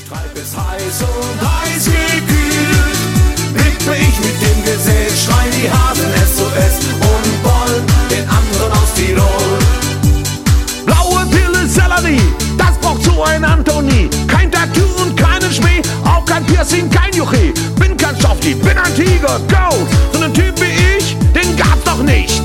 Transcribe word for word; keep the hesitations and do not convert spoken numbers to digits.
Treib es heiß und heiß gekühlt. Wippe ich mit dem Gesäß, schrei die Hasen S O S und Boll den anderen aus Tirol. Blaue Pille, Sellerie, das braucht so ein Anthony. Kein Tattoo und keinen Schmäh, auch kein Piercing, kein Juche. Bin kein Schafti, bin ein Tiger, go! So einen Typ wie ich, den gab's doch nicht.